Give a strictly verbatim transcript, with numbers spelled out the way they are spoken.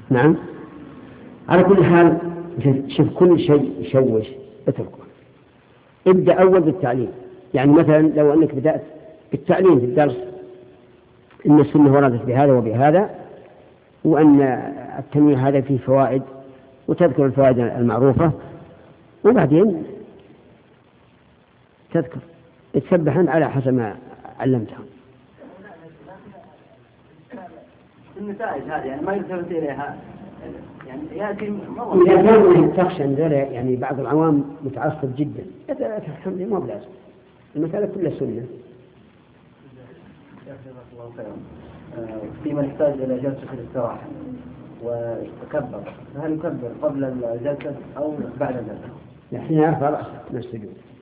نعم. على كل حال شوف كل شيء يشوش اتركه، ابدأ أول بالتعليم. يعني مثلا لو أنك بدأت بالتعليم في الدرس إن السنة وردت بهذا وبهذا، وأن التنويه هذا فيه فوائد، وتذكر الفوائد المعروفة، وبعدين تذكر تسبحا على حسب ما علمتهم. النتائج هذه يعني ما يلتفت إليها، يعني يأتي إذا كان تخشى أن يعني بعض العوام متعصب جدا الحمد لله ما بلازم، المسألة كلها سنة. الله خيرا. فيما يحتاج إلى جلسة الاستراحة ويتكبر، فهل يكبر قبل الجلسة أو بعد الجلسة؟ نحن نعرف رأسه من السجود.